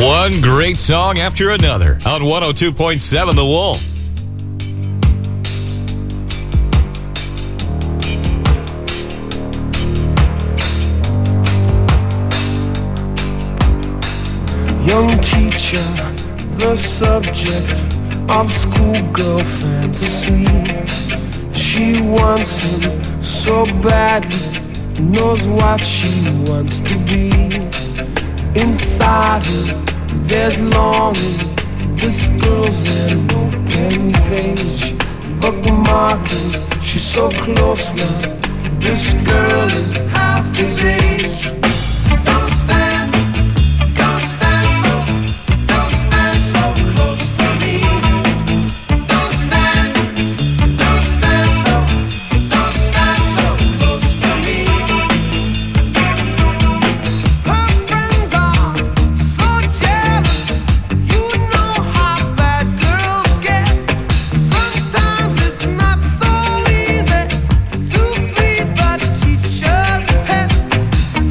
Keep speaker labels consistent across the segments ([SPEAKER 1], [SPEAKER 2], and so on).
[SPEAKER 1] One great song after another on 102.7 The Wolf.
[SPEAKER 2] Young teacher, the subject of schoolgirl fantasy. She wants him so badly, knows what she wants to be. Inside her, there's longing. This girl's an open page, bookmarking. She's so close now. This girl is half his age. Don't stand so close to me. Don't stand so close to me. Her friends are so jealous. You know how bad girls get. Sometimes it's not so easy to be the teacher's pet.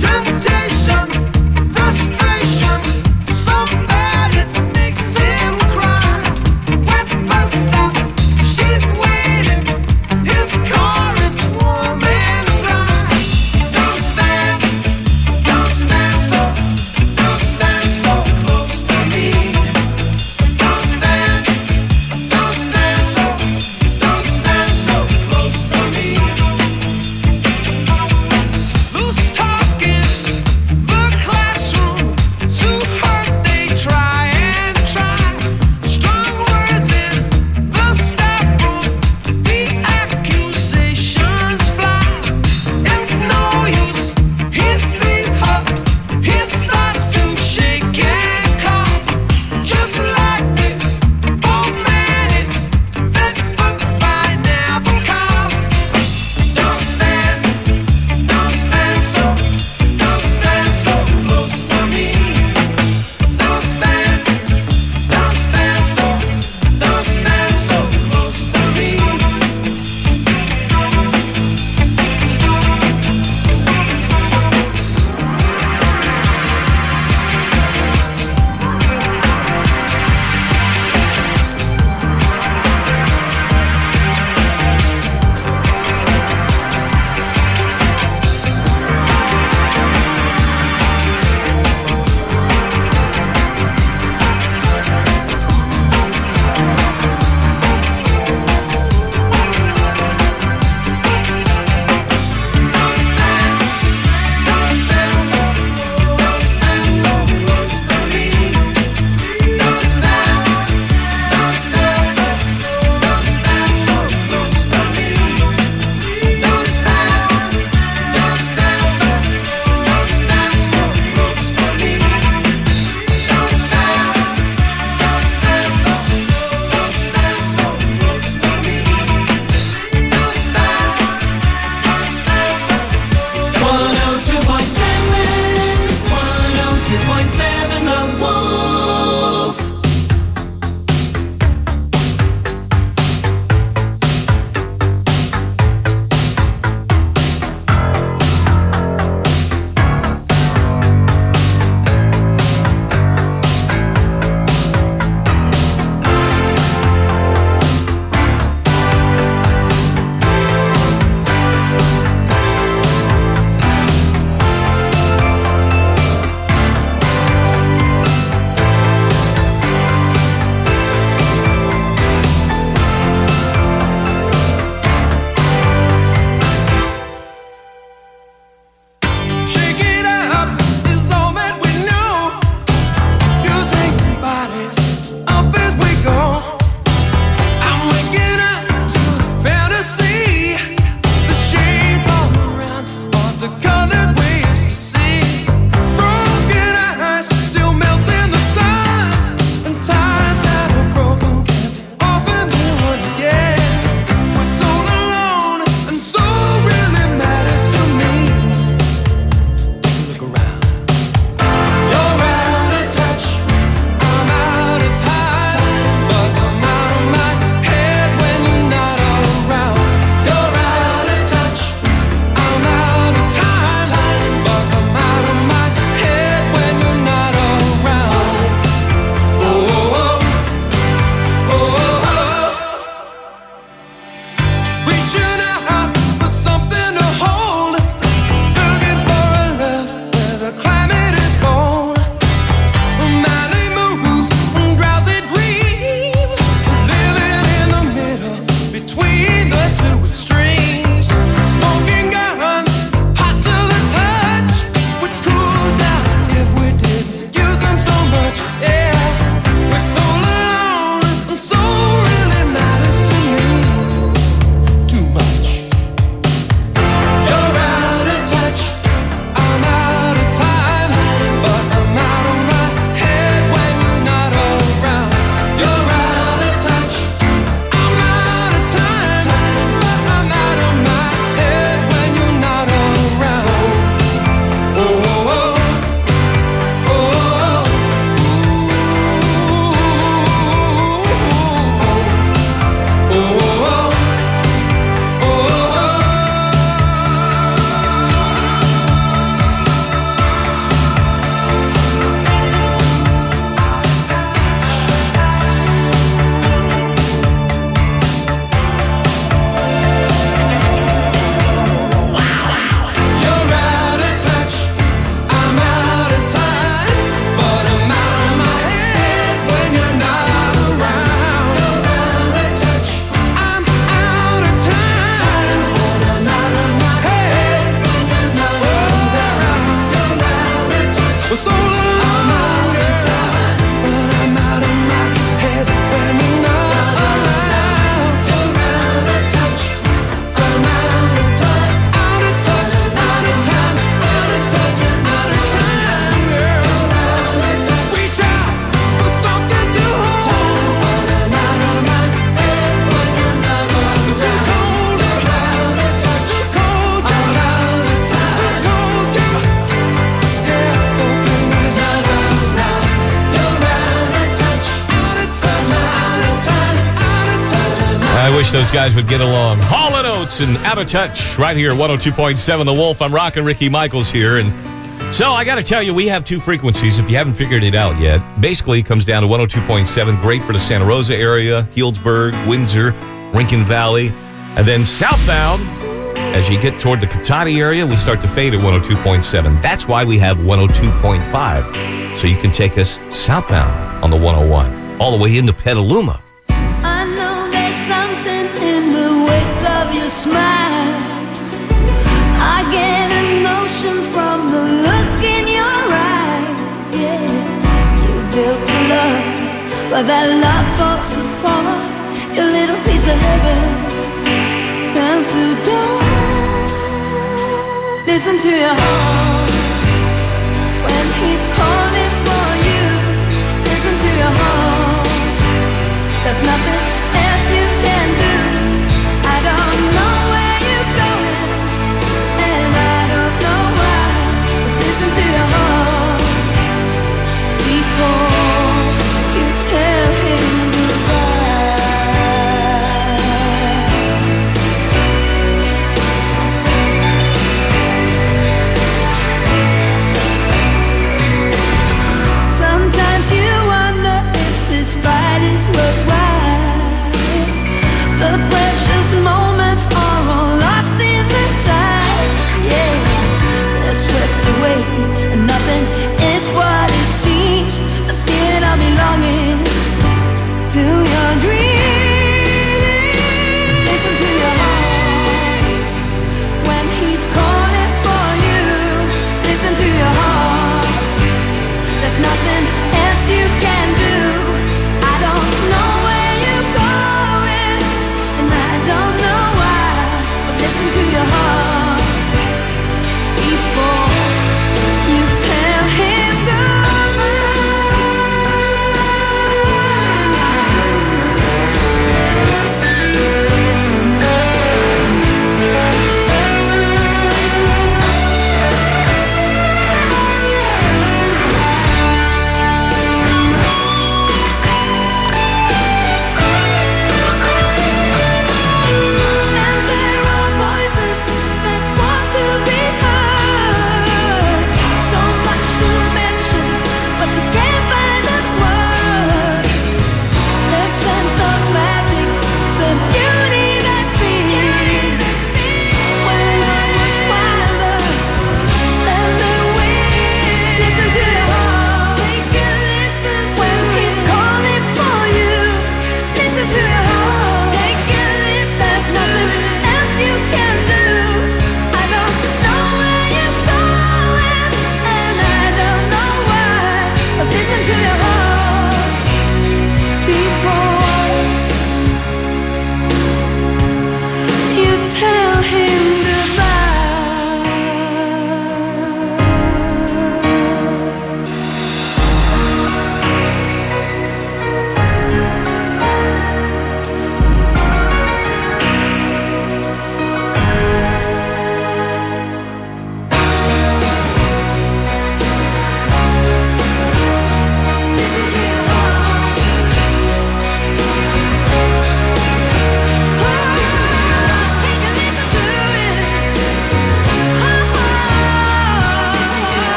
[SPEAKER 1] those guys would get along. Hall & Oates and Out of Touch right here at 102.7 The Wolf. I'm rocking Ricky Michaels here. And so I got to tell you, we have two frequencies if you haven't figured it out yet. Basically, it comes down to 102.7, great for the Santa Rosa area, Healdsburg, Windsor, Rincon Valley. And then southbound, as you get toward the Cotati area, we start to fade at 102.7. That's why we have 102.5. So you can take us southbound on the 101, all the way into Petaluma.
[SPEAKER 3] I know there's something in the wake of your smile. I get a notion from the look in your eyes. Yeah, you built a love, but that love falls apart. Your little piece of heaven turns to dawn. Listen to your heart when he's calling for you. Listen to your heart. There's nothing else you can do. I don't know where you're going, and I don't know why. But listen to your heart before you tell him goodbye. Sometimes you wonder if this fight is worthwhile. The precious moments are all lost in the tide. Yeah, they're swept away, and nothing is what it seems. The feeling of belonging to your dreams. Listen to your heart when he's calling for you. Listen to your heart. There's nothing else you can do. I don't know where you're going, and I don't know why. But listen to your heart before you tell him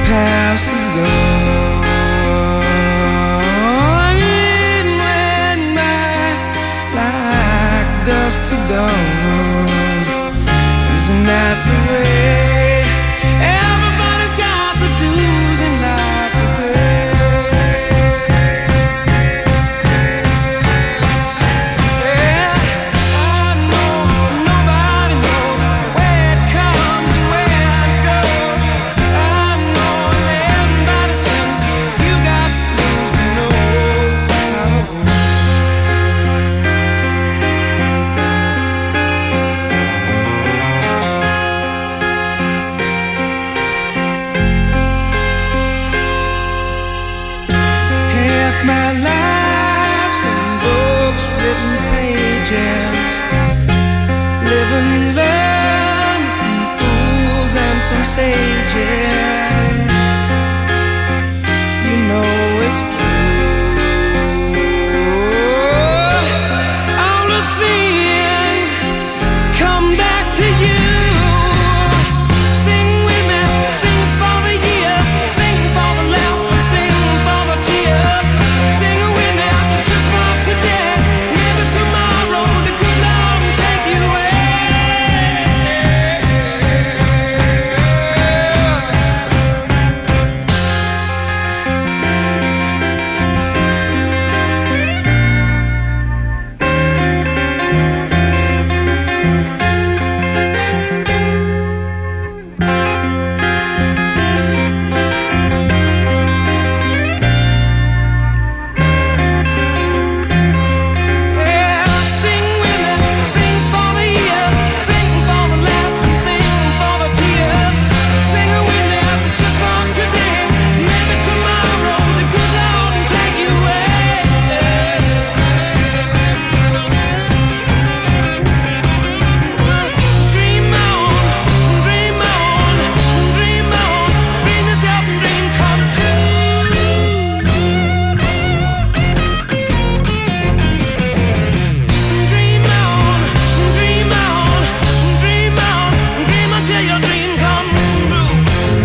[SPEAKER 2] past is gone. It went by like dusk to dawn. Isn't that the way? Everybody's got the dues in life to pay. Yeah, I know nobody knows where it comes and where it goes. I know everybody sings. You got to lose to know how it goes. Half my life's in books, written pages. Live and learn from fools and from sages. You know it's true. All the things come back to you. Sing with me, sing for the year, sing for the laughter, sing for the tear. Sing with me, it's just for today. Maybe tomorrow the good Lord will take you away. Yeah, sing with me, sing for the year, sing for the laughter, sing for the tear. Sing with me, it's just for today. Maybe tomorrow the good Lord will take you away. Dream on, dream on, dream on, dream yourself and dream come true. Dream on, dream on, dream on, dream until your dream come true.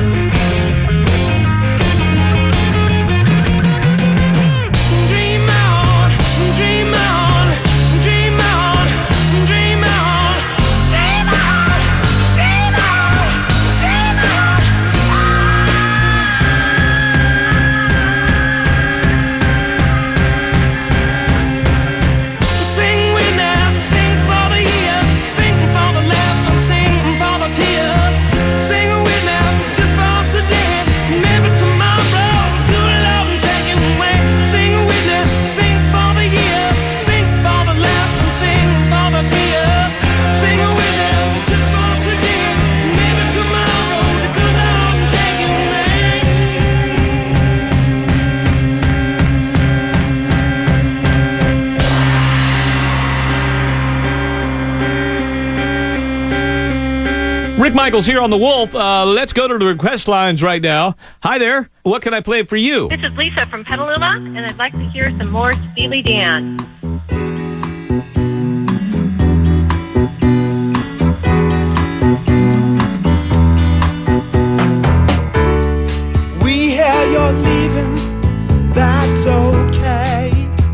[SPEAKER 2] Dream on, dream on, dream on, dream on, dream on, dream on, dream on. Sing with me, sing for the year, sing for the laughter, sing for the tear. Sing with me, just for today. Maybe tomorrow, good Lord will take you away. Sing with me, sing for the year, sing for the laughter, sing for the tear. Sing with me, just for today. Maybe tomorrow, the good Lord will take you away.
[SPEAKER 1] Rick Michaels here on The Wolf. Let's go to the request lines right now. Hi there. What can I play for you?
[SPEAKER 4] This is Lisa from Petaluma, and I'd like to hear some more Steely Dan.
[SPEAKER 2] We hear you're leaving, that's okay.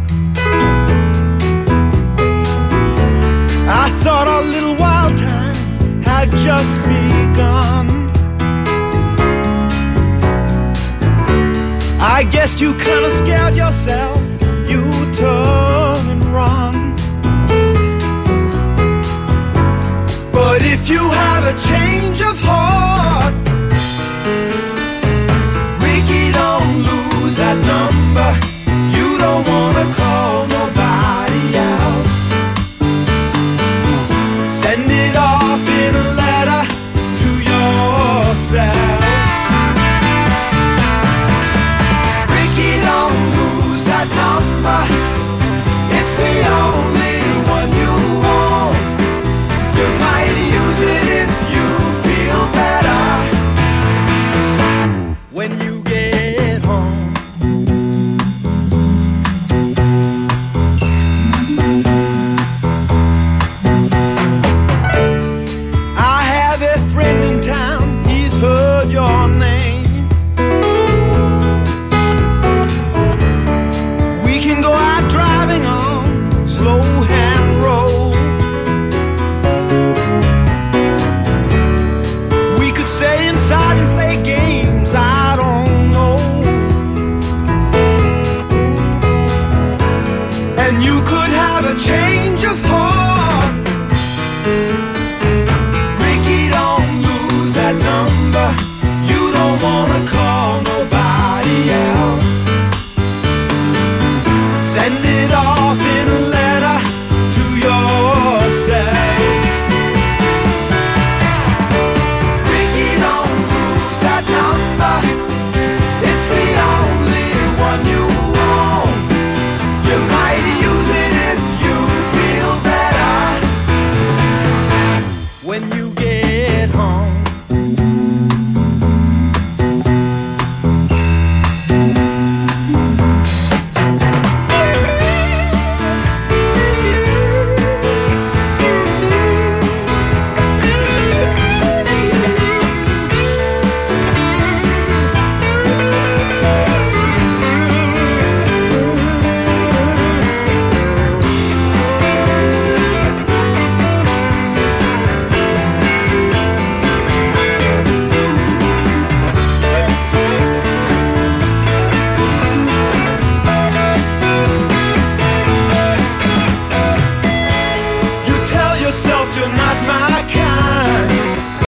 [SPEAKER 2] I thought our little wild time had just begun. I guess you kinda scared yourself, you turn and run. But if you have a change of heart,